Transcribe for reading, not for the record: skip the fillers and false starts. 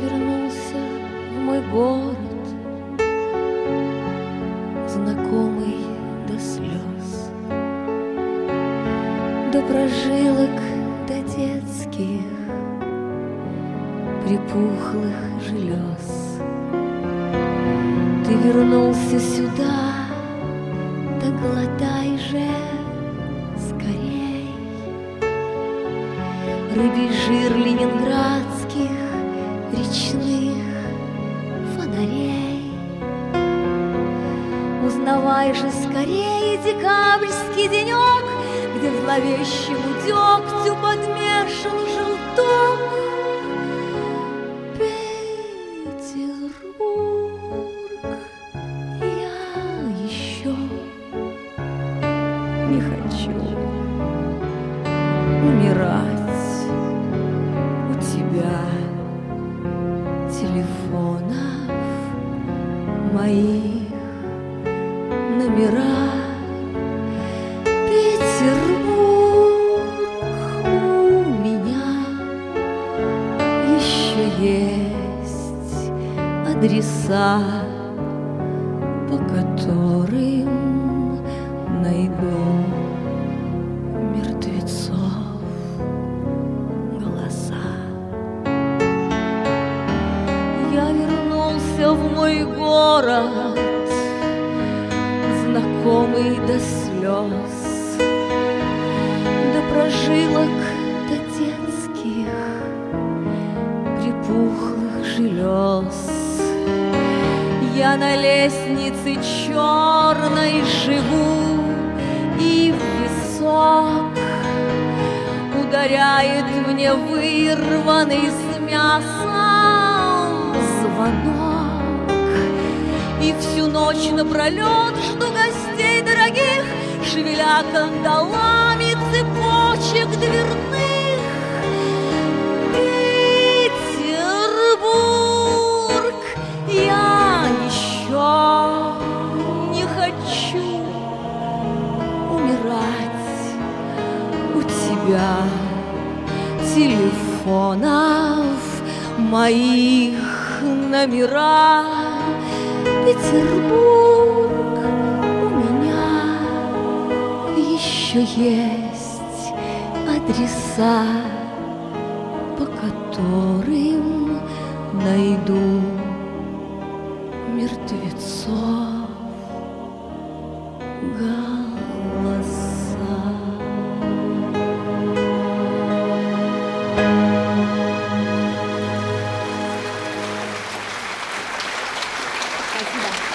вернулся в мой город, знакомый до слез, до прожилок, до детских припухлых желез. Ты вернулся сюда, так глотай же скорей рыбий жир ленинградских речных фонарей. Узнавай же скорее декабрьский денек, где в зловещему дегтю подмешан желток. Петербург, я еще не хочу умирать. У тебя телефонов моих номера. Петербург, у меня еще есть адреса, по которым найду мертвецов голоса. Я вернулся в мой город, знакомый до слез, до прожилок, до детских припухлых желез. Я на лестнице черной живу, и в висок ударяет мне вырванный с мясом звонок. И всю ночь напролет жду гостей дорогих, шевеля кандалами цепочек дверных. Петербург, я еще не хочу умирать. У тебя телефонов моих номера. Петербург, у меня еще есть адреса, по которым найду мертвецов голоса. Спасибо.